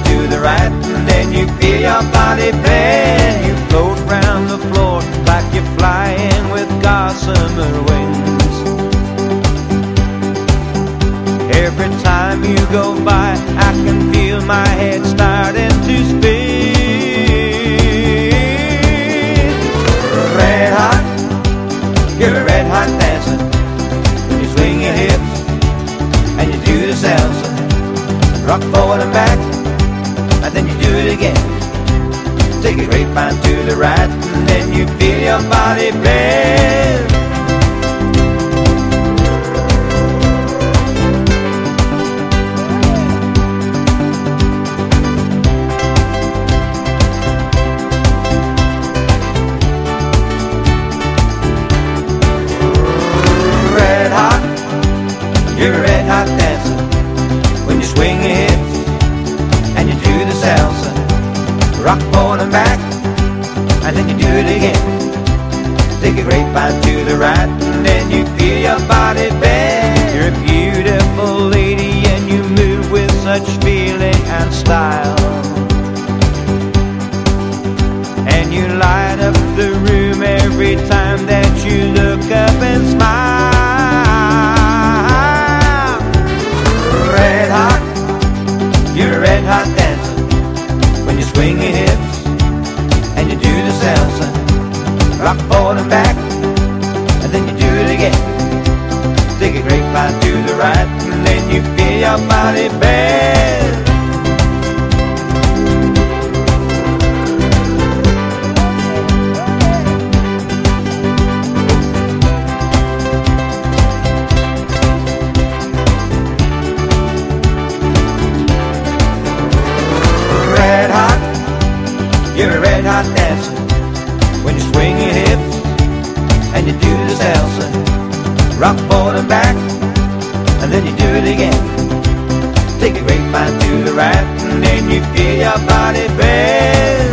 to the right, and then you feel your body bend. You float round the floor like you're flying with gossamer wings. Every time you go by, I can feel my head starting to spin. Red hot, you're a red hot dancer. When you swing your hips and you do the salsa, rock forward and back, and then you do it again. Take a grapevine to the right, and then you feel your body bend. Red hot, you're a red hot dancer. When you swing your hips and you do the salsa, rock forward and back, and then you do it again. Take a grapevine to the right, and then you feel your body bend. You're a beautiful lady, and you move with such feeling and style, and you light up the room every time that you look up and smile. Red hot, you're a red hot dancer. When you swing your hips and you do the salsa, rock forward and back, and then you do it again. Take a grapevine to the right, and then you feel your body bend. Red hot, you're a red hot dancer. When you swing your hips and you do the salsa, rock forward and back, and then you do it again. Take a grapevine to the right, and then you feel your body bend.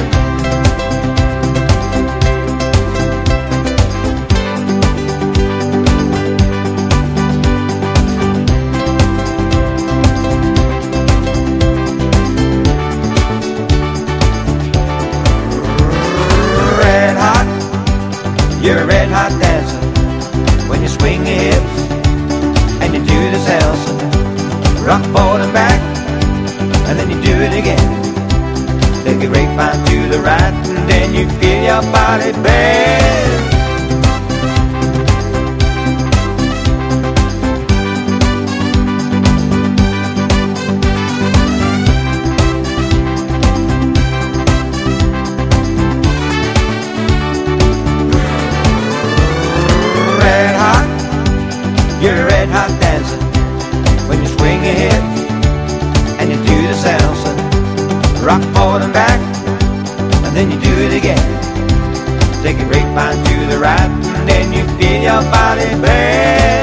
Red hot, you're a red hot dancer. When you swing your hips and you do the salsa, rock forward and back, and then you do it again. Take a grapevine to the right, and then you feel your body bend. Red hot, you're a red hot dancer. When you swing your hips and you do the salsa, rock forward and back, and then you do it again. Take a grapevine to the right, and then you feel your body bend.